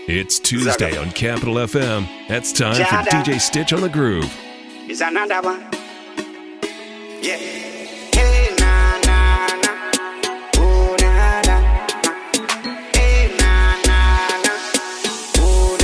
It's Tuesday on Capital FM. That's time for DJ Stitch on the Groove. It's another one. Yeah. Hey, na, na, na. Oh, na, na, na. Hey, na, na, na. Oh,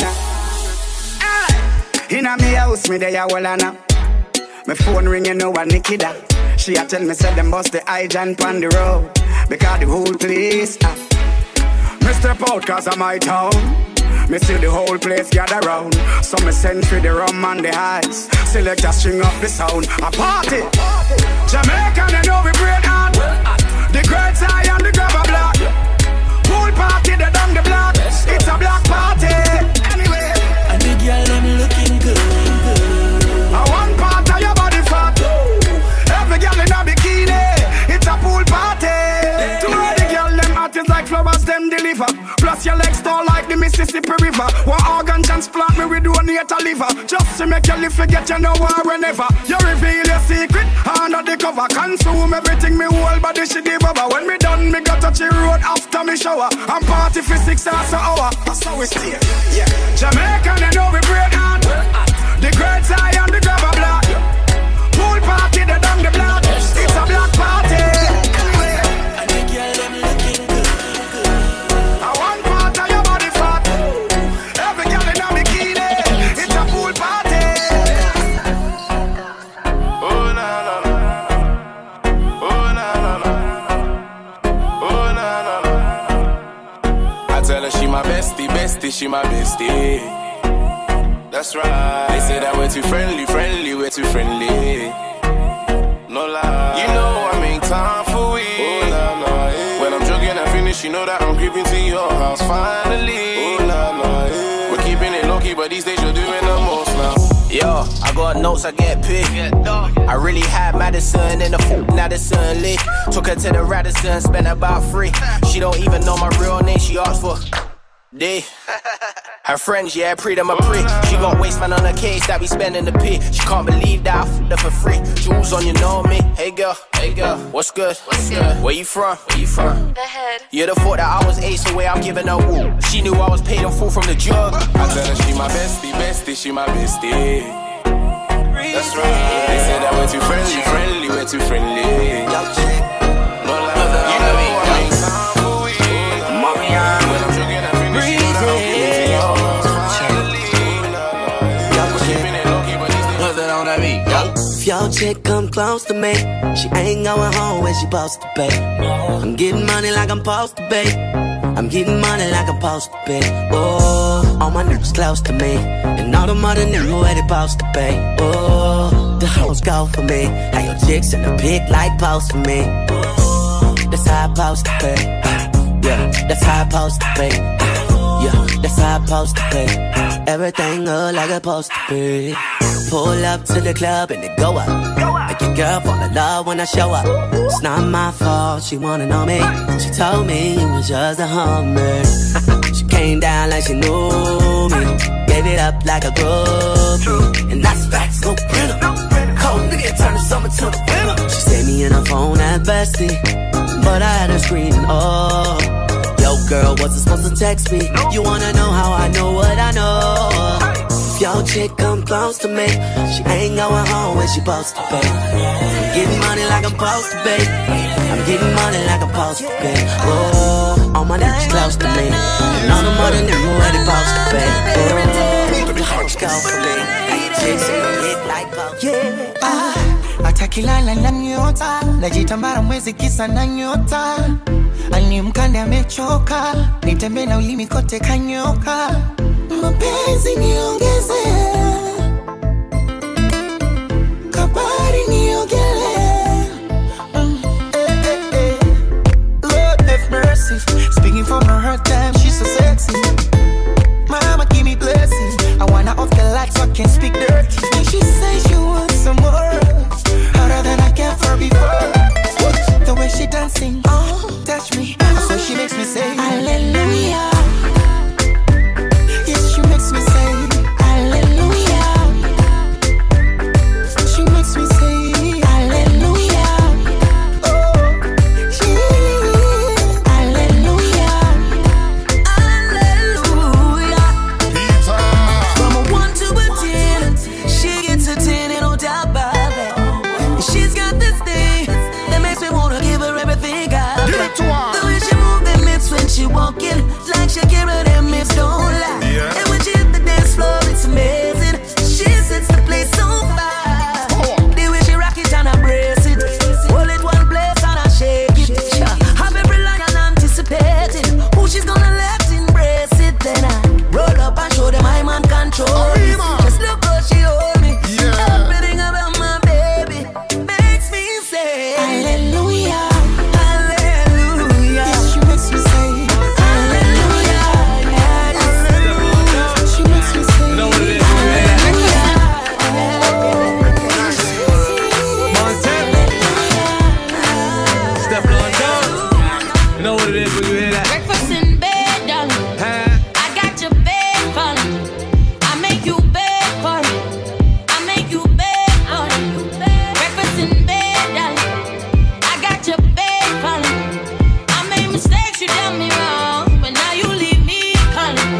na, na. Inna me house, me there ya well now. My phone ringing, no one Nikita. She a tell me, say them bust the high jump on the road. Because the whole place me step out cause of my town. Me see the whole place gather round. So me send for the rum and the ice. Select a string up the sound. A party. Jamaican, they know we great on. The great eye and the grabber block. Pool party, they down the block. It's a black party. Anyway. And the girl, them looking good. A one part of your body fat. Every girl in a bikini. It's a pool party. Two of the girl, them hot is like flowers, them deliver. Plus your legs tall like the Mississippi River. One organ transplant me, we donate a liver. Just to make you live, forget you know whenever. You reveal your secret under the cover. Consume everything, me whole body she devour. When me done, me got touch the road after me shower. I'm party for 6 hours an hour. That's how we stay. Yeah. Jamaican, they know we break on. The great eye and the grabber block. Pool party, they down the block. It's a black party. And the girl, them looking good. I want part of your body fat. Every girl in a bikini. It's a pool party. Oh na na na. Oh na na na. Oh na na na. I tell her she my bestie, bestie, she my bestie. That's right. They say that we're too friendly, friendly, we're too friendly. No lie. You know I make time for it. Oh na na. When I'm jogging and finish, you know that I'm creeping to your house finally. Oh na na. We're keeping it low key, but these days you're doing the most now. Yo, I got notes, I get paid. I really had Madison in the Madison Lee. Took her to the Radisson, spent about 3. She don't even know my real name, she asked for D. Her friends, yeah, pre them a pre. She got waistman on her case that we spending the P. She can't believe that I f***ed her for free. Jewels on, you know me. Hey girl, what's good? What's good? Where you from? Where you from? The head. You'd have thought that I was ace away, I'm giving her woo. She knew I was paid in full from the jug. I tell her she my bestie, bestie, she my bestie. That's right. They say that we're too friendly, friendly, we're too friendly. No lie, you know me. I make time for it. When I'm jogging, I finish it. I'm keeping to your house finally. We're keeping it low key, but these days Nothing on that beat, yo. If your chick come close to me, she ain't going home when she supposed to pay. I'm getting money like I'm supposed to pay. I'm getting money like I'm supposed to pay. Oh, all my niggas close to me, and all the mother niggas where they supposed to pay. Oh, the hoes go for me. How your chicks in the pic like post for me. Oh, that's how I supposed to pay. Yeah, that's how I supposed to pay. Yeah, that's how I supposed to pay. Everything look like it's supposed to be. Pull up to the club and it go up. Make your girl fall in love when I show up. It's not my fault, she wanna know me. She told me it was just a hummer. She came down like she knew me. Gave it up like a groupie. And that's facts, no printer. Cold nigga turn the summer to the winter. She saved me in her phone at bestie, but I had her screaming, oh. Yo girl, wasn't supposed to text me. You wanna know how I know what I know? If your chick come close to me, she ain't going home when she supposed to pay. I'm getting money like I'm supposed to pay. I'm getting money like I'm supposed to pay. Oh, all my niggas close to me, and all the mother niggas where they supposed to pay. Oh, the hoes go for me. Chicks in the pic like post. Yeah, atakilala na nyota, najitambara mwezi kisa na nyota. Alimkande amechoka, nitembe na ulimi kote kanyoka. Mapenzi niongeze, kabari niogele. Lord have mercy, speaking from her hurt time, she's so sexy. Mama give me blessings, I wanna off the lights so I can speak dirty. And she says she wants some more, harder than I can for before. The way she dancing, oh, touch me, so she makes me say hallelujah. Yes, she makes me say hallelujah. she's gonna left embrace it. Then I roll up and show them I'm on control. Just look how she hold me. Everything about my baby makes me say hallelujah, hallelujah. Yes, she makes me say hallelujah, hallelujah. She makes me say hallelujah. You know what it is when you hear that? Breakfast in bed, darling. I got your bed falling. I make you bed for me. I make you bed for me. Breakfast in bed, darling. I got your bed falling. I made mistakes, you done me wrong, but now you leave me calling.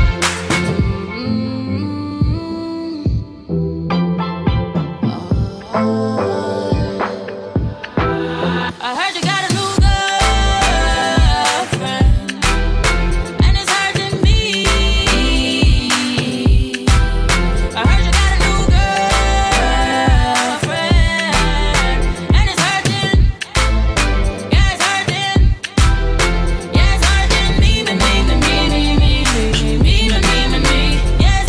I heard you got a new girlfriend, and it's hurting me. I heard you got a new girlfriend, and it's hurting. Yeah, it's hurting. Yeah, it's hurting me. Yeah, it's hurting me. She's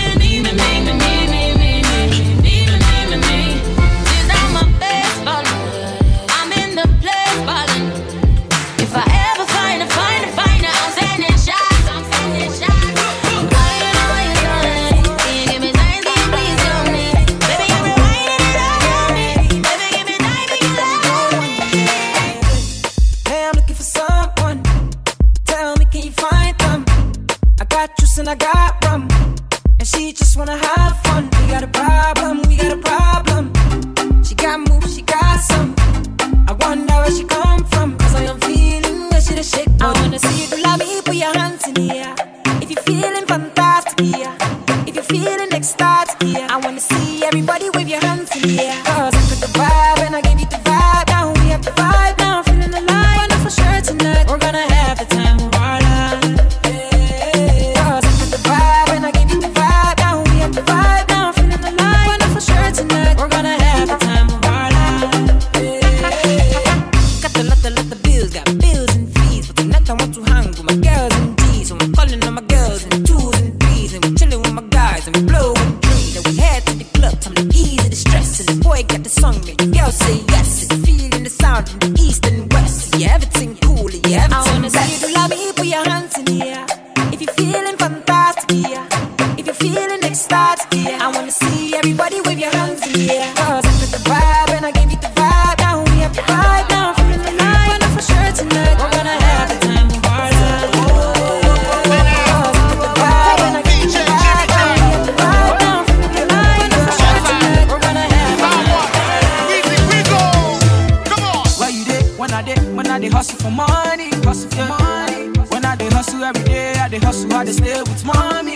on my best ballin'. I'm in the place ballin'. If I ever find her, I'm sending shots. Girl, you know what you're doing. Can you give me time, can you please tell me? Baby, you're rewinding it all on me. Baby, give me time, can you love me? Hey, I'm looking for someone. Tell me, can you find them? I got juice and I got rum, and she just wanna have fun. We got a problem, we got a problem. She got moves, she got some. I wonder where she come from, 'cause I am feeling where she the shake. I wanna see you do love me, put your hands in the air. If you're feeling fantastic, yeah. If you're feeling ecstatic, yeah. I wanna see everybody wave your hands in the air. 'Cause I put the vibe and I give you the vibe. Now we have the vibe, now feeling alive. I know for sure tonight we're gonna have the time of our life. 'Cause I put the vibe and I give you the vibe. Now we have the vibe, now feeling alive. I know for sure tonight we're gonna have the time of our life. Got the lot the bills, got bills and fees. But tonight I want to hang with my girls and D's. So I'm calling on my girls in twos and threes. And we're chilling with my guys and we blow and dream. And we head to the club, time to ease the stress. And the boy got the song, make the girl say yes. And feeling the sound from the east and west. Yeah, everything cool, yeah, everything I wanna see you do love me, put your hands in the air. If you're feeling fantastic, yeah. If you're feeling ecstatic, yeah. I wanna see everybody wave your hands in the air. 'Cause I put the vibe and I give you the vibe. Now we have the vibe, now I'm feeling alive. I know for sure tonight we're gonna have the time of our life. 'Cause I put the vibe and I give you the vibe. Now we have the vibe, now I'm feeling alive. I know for sure tonight we're gonna have the time of our life. Where you did? When I dey hustle for money, When I dey hustle every day, I dey hustle, I dey stay with mommy.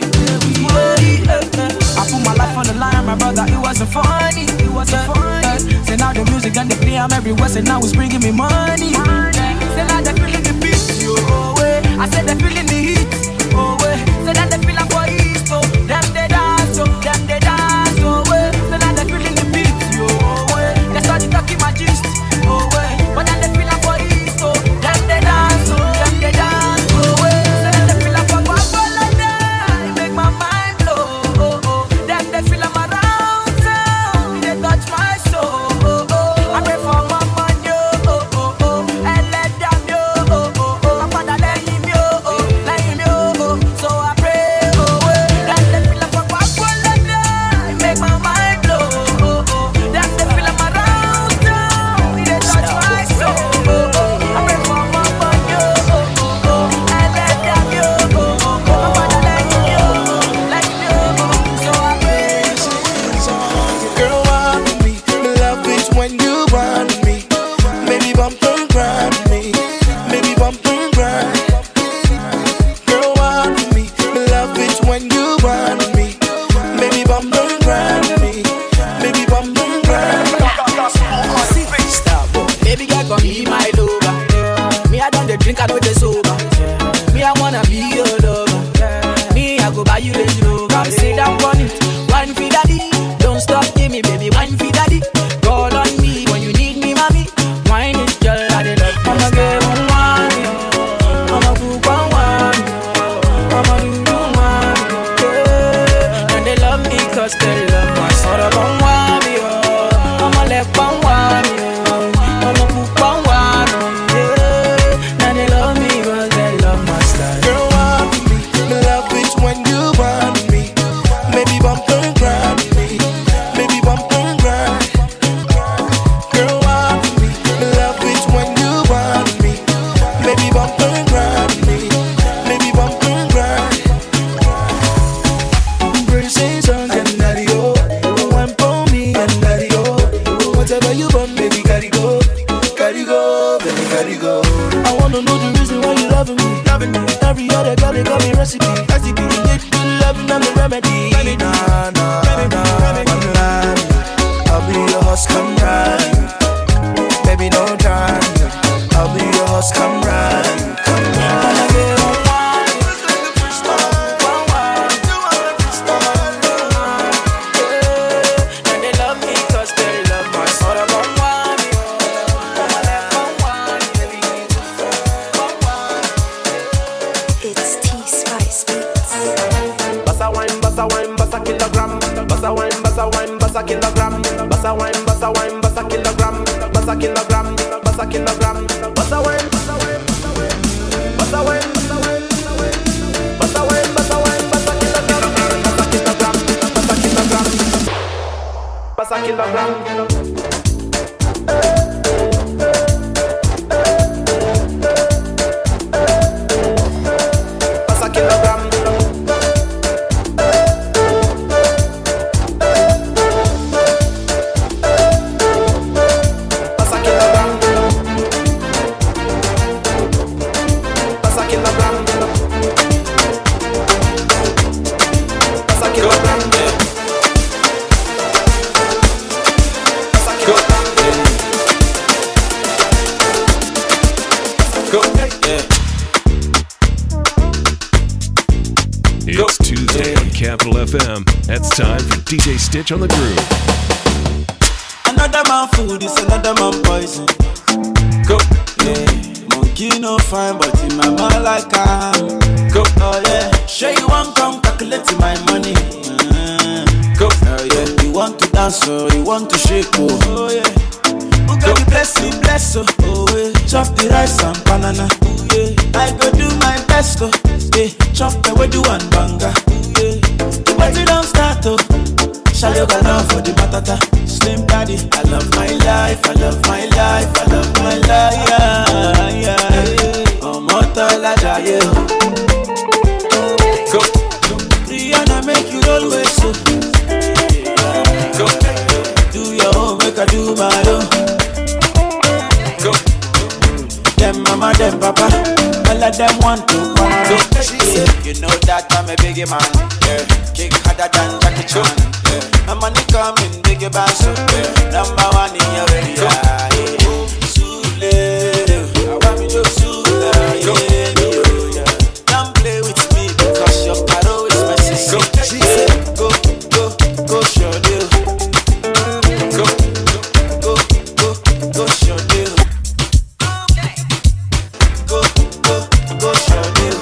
I put my life on the line, my brother, it wasn't funny. Say now the music and the play, I'm everywhere, say now it's bringing me money. Say now they feeling the beat, oh way. I said they feeling the heat, oh way. Say that they feeling for East, oh. Them they dance, oh way. Say now they feeling the beat, oh way. They started talking my gist, oh way. But then they feeling for East, oh. Them they dance, oh way. Say that they feeling for Guapolida, it make my mind blow, oh. Them they feeling my round town, they touch my soul, I pray for my man, yo, and let them, yo, my father let him, yo, so I pray, that they feeling for Guapolida, it make my mind blow, them they feeling my round town, they touch my soul, I pray for my man, yo, and let them, yo, my father let him, yo, so I pray. Girl, want me, me love it when you want me. Maybe bump and grind me, maybe bump and grind. Girl, want me, me love it when you want me. Maybe bump and grind me, maybe bump and grind. Stop, baby girl, come be my lover. Me, I don't dey drink, I know they sober. Me, I wanna be your lover. Me, I go buy you Range Rover. Sit down on it, wine for daddy. Don't stop, give me, baby, wine for daddy. Call on me when you need me, mommy. Wine it, girl, I dey love. I'ma get one, I'ma cook one. Every other girl, they got me recipe. Recipe, good love, not me remedy. Nah, I'll be your host, come right. Baby, don't try. I'll be your host, come right. Come right. Bassa kilogram, bassa wine, bassa wine, bassa kilogram, bassa kilogram, bassa kilogram, bassa wine, bassa wine, bassa wine, bassa wine, bassa wine, bassa kilogram, bassa kilogram, bassa kilogram, bassa kilogram. It's Tuesday on Capital FM. It's time for DJ Stitch on the Groove. Another man food is another man poison. Go, yeah. Monkey no fine, but in my mind like I'm. Go, oh yeah. Sure you want come calculate my money. Go, oh yeah. You want to dance or you want to shake, oh yeah. Who got the blessing, bless, oh yeah. Chop the rice and banana, oh yeah. I go do my best, oh yeah. Chop the way do one banga, oh yeah. The party don't start, oh. Shall you go down for the batata? Slim daddy, I love my life, I love my life, I love my life, yeah, yeah. Oh, Motola Jaye. Go. Rihanna make you always so. Go. Do your own, make I do my own. Go. Them mama, them papa, all of them want to go. She said, you know that I'm a biggie man, yeah. Kick harder than Jackie Chan, yeah. My money coming, biggie bass, yeah. Number one in your area, yeah. Sule, I want me to Sule, yeah. Don't play with me because your paro is my sister. She said, go, show deal. Go, show deal. Go, show deal.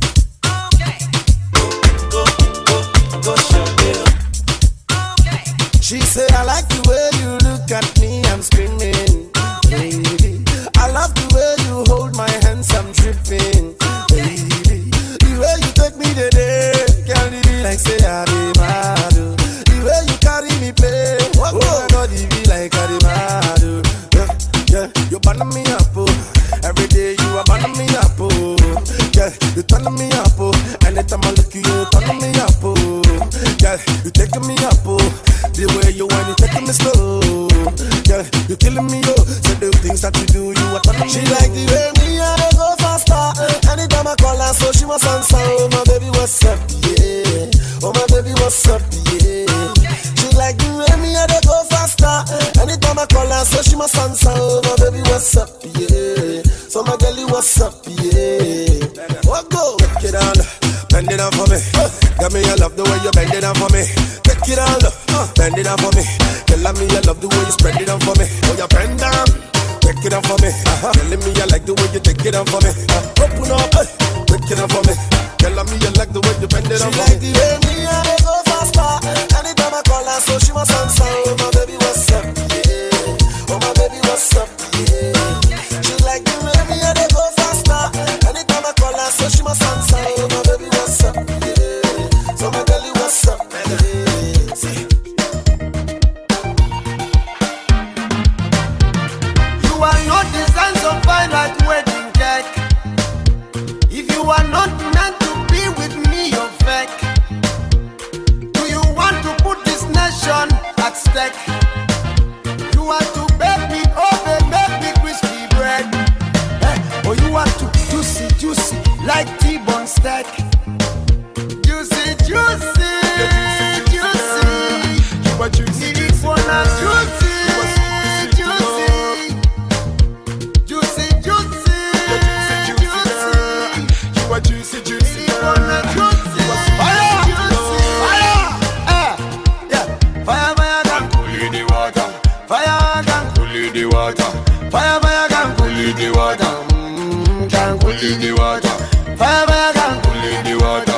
She say, I like the way you look at me, I'm screaming, baby. I love the way you hold my hands, I'm tripping, baby. The way you take me today, can't be like say I be mad. The way you carry me play, oh my God, it be like I be mad. Yeah, you burn me up, oh. Every day you are burning me up, oh. Yeah, you turn me up, oh. Anytime I look you turn me up, oh. Yeah, you taking me up, oh. The way you want it, taking me slow. Yeah, you killing me, oh. So the things that you do, you are turning me. She like the way me and I go faster. Anytime I call her, so she must answer. Oh my baby, what's up, yeah. Oh my baby, what's up, yeah. She like the way me and I go faster. Anytime I call her, so she must answer. Oh my baby, what's up, yeah. So my girlie, what's up, yeah. What go? Take it on, bend it down for me. Got me, I love the way you bend it down for me. Take it on, bend it down for me. Tell me I love the way you spread it down for me. Oh, you bend down, take it down for me. Telling me I like the way you take it down for me. Open up, take it down for me. Tell me you like the way you bend it down for me. She like the way me and I go faster. Anytime I call her, so she must answer. Oh my baby, what's up, yeah. Oh my baby, what's up, yeah. She like the way me and I go faster. Anytime I call her, so she must answer. Oh my baby, what's up, yeah. So my girlie, what's up, yeah. You are not designed so fine like wedding cake. If you are not meant to be with me, you're fake. Do you want to put this nation at stake? You want to bake me open, make me crispy bread, or you want to juicy, like T-bone what's that? Juicy, juicy, juicy. You are juicy, this one is juicy, juicy, juicy, juicy, juicy. You are juicy, juicy, this one is juicy. Fire, fire, yeah, fire, fire, can cool the water. Fire, can cool the water. Fire, fire, can cool the water. Can cool the water. Fire, fire, can cool the water.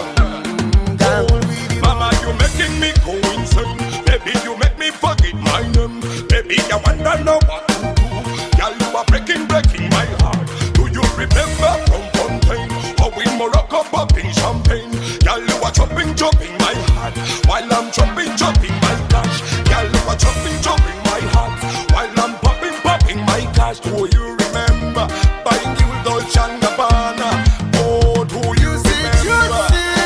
Mama, you making me go insane. Baby, you make me forget my name. Baby, I wonder now what to do. Girl, you are breaking my heart. Do you remember from Fontaine? How in Morocco popping champagne? Girl, you are chopping my heart. While I'm chopping my cash. Girl, you are chopping my heart. While I'm popping my cash. Do you remember buying you Dolce & Gabbana? Oh, do you remember?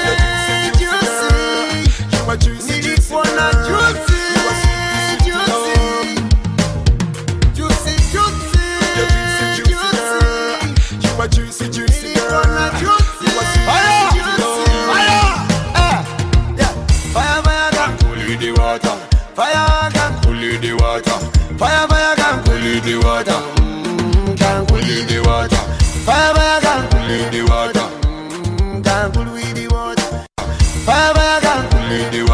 Juicy, this one is juicy, juicy, juicy, juicy, juicy. You are juicy, juicy, girl. Juicy, fire, fire, yeah, fire, fire, can cool the water. Fire, can cool the water. Fire, fire, can cool the water. Can cool the water. Fire, fire, can cool the water. Can cool the water. Fire, fire, can cool the water.